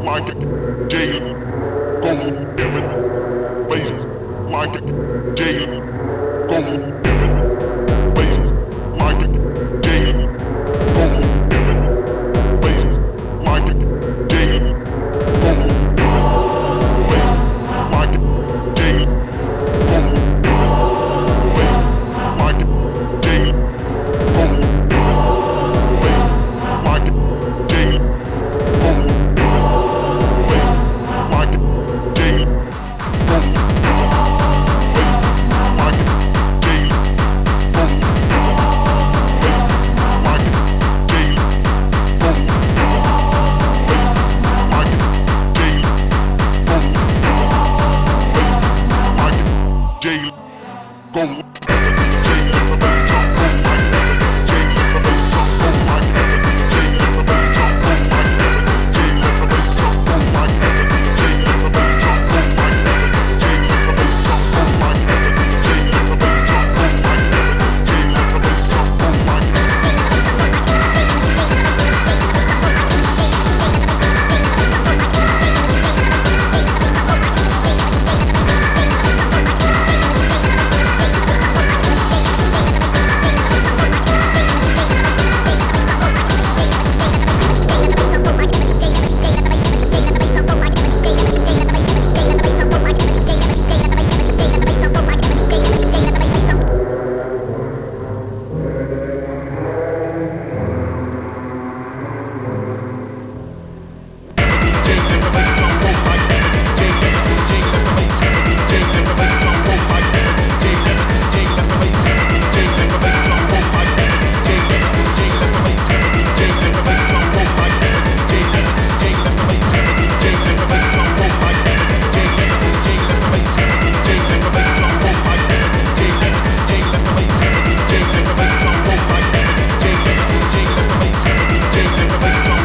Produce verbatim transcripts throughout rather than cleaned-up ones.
like it, Jay, go every place, like it, Jay, go every place, like it, Jay, go every place, like it, Jay, go place, like it, Jay, go place, like it, Jay, go place, like it, Jay, go Jay, go.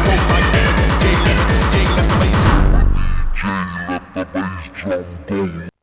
Boom.